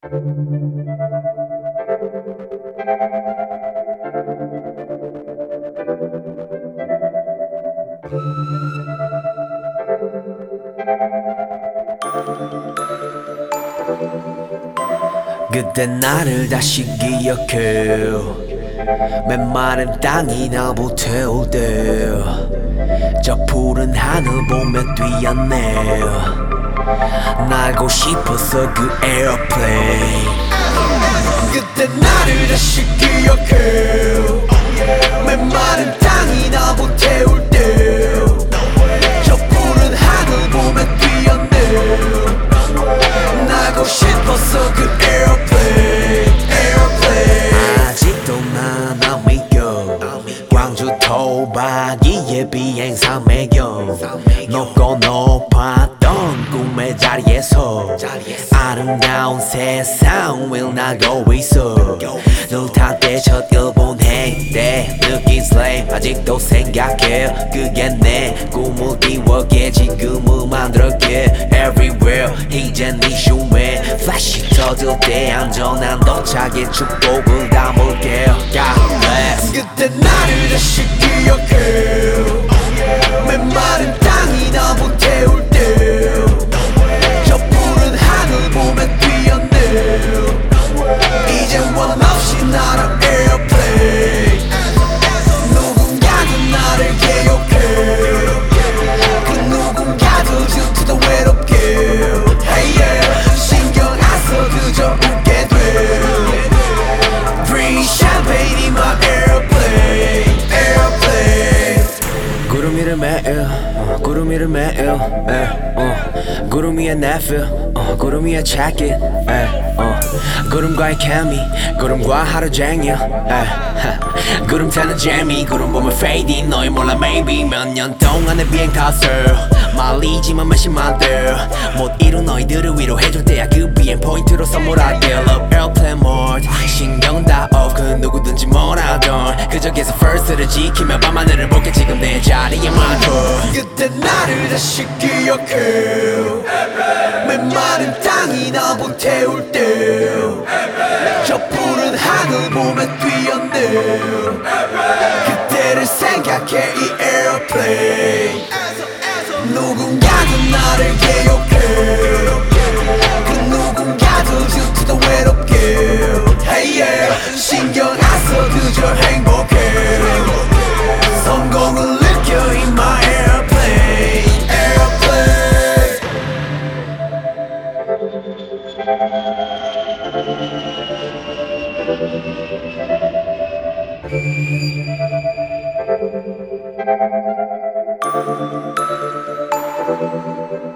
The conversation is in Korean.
그때 나를 다시 기억해. 메마른 땅이 나 불태울 때저 푸른 하늘 보며 뛰었네. 날고 싶었어 그 에어플레인. 그때 나를 다시 기억해. 메마른 땅이 나 불태울 때저 푸른 하늘 보며 뛰었네. 날고 싶었어 그 에어플레인. 아직도 난 안 믿겨. 광주 토박이의 비행사 매겨. 높고 높았던 꿈의 자리에서 아름다운 세상 위를 나고 있어. 눈 탔을 때첫 일본 행때 느낀 슬레임 아직도 생각해. 그게 내 꿈을 이루게 지금을 만들었게. Everywhere 이젠 네 슈에 플래시 터질 때 안전한 도착에 축복을 담을게. God bless. 그때 나를 다시 기억해. 메마른 땅이 나 불태울 때저 푸른 하늘 보며 뛰었네. 이젠 원 없이 날아 에어플레인. 누군가도 나를 기억해. 그 누군가도 질투도 외롭게. Hey yeah. 신경 안 써 그저 웃게 돼. Bring champagne in my airplane. Airplane. 구름 위를 매일 구름 위를 매일 구름 위에 내 feel 구름 위에 check it 구름과의 케미 구름과 하루 종일 구름 타는 재미 구름 보면 fading 너희 몰라 maybe 몇 년 동안의 비행 탓을 말리지만 몇십만 대못 이룬 너희들을 위로해줄 때야 그 비행 포인트로 선물할게. Love airplane mode 신경은 다 off 그 누구든지 뭐라던 그저 계속 first를 지키며 밤하늘을 볼게 지금 내 자리에 많고. 그때 나를 다시 기억해. 메마른 땅이 나 불태울 때저 푸른 하늘 보며 뛰었네. 그때를 생각해 이 에어플레인. 누군가도 나를 기억해. 그 누군가도 질투도 외롭게. Hey yeah. 신경 안 써 그저 행복해. 성공을 느껴 in my airplane. Airplane.